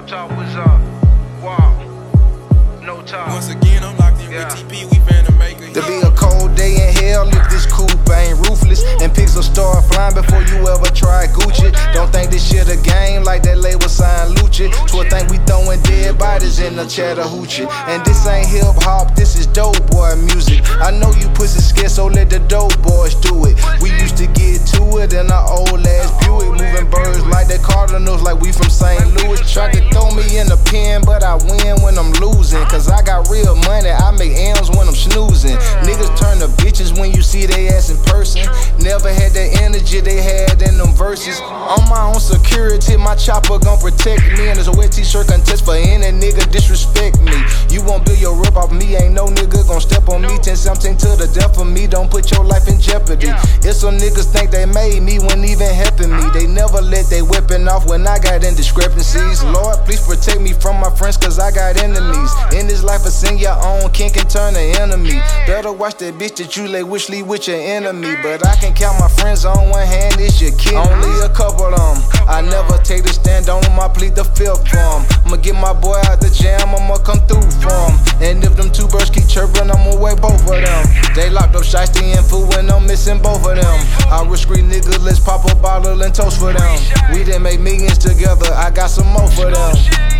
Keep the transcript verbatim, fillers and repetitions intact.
Talk was up. Wow. No time. Once again, I'm locked in Yeah. with T P. We finna make a There be a cold day in hell if this coupe ain't ruthless, and pigs will start flying before you ever try Gucci. Don't think this shit a game like that label sign Lucci. So I think we throwing dead bodies in the Chattahoochee. And this ain't hip hop, this is dope boy music. I know you pussy scared, so let the dope boys do it. We used to get to it in our old ass Buick, moving birds like the Cardinals, like we from Saint Louis. Try to throw me in the pen, but I win when I'm losing. Cause I got real money, I make M's when I'm snoozing. Niggas turn to bitches when you see they ass in person. Never had that energy they had in them verses. On my own security, my chopper gon' protect me. And there's a wet t-shirt contest for any nigga disrespect me. You won't build your rip off me, ain't no nigga gon' step on me. Ten something to the death of me, don't put your life in jeopardy. If some niggas think they made me when even helping me, they never let they weapon off when I got indiscrepancies. Lord, please protect me from my friends, cause I got enemies. In this life, a sing your own king can turn to enemy. Better watch that bitch that you lay wish leave with your enemy. But I can count my friends on one hand, it's your kid. Only a couple of them. I never take the stand on them, I plead the fifth for 'em. I'ma get my boy out the jam, I'ma come through for 'em. And if them two birds keep chirping, I'ma wake both of them. They locked up Shiesty and Fool and I'm missing both of them. I wish street niggas, let's pop a bottle and toast for them. We didn't make millions together, I got some more for them.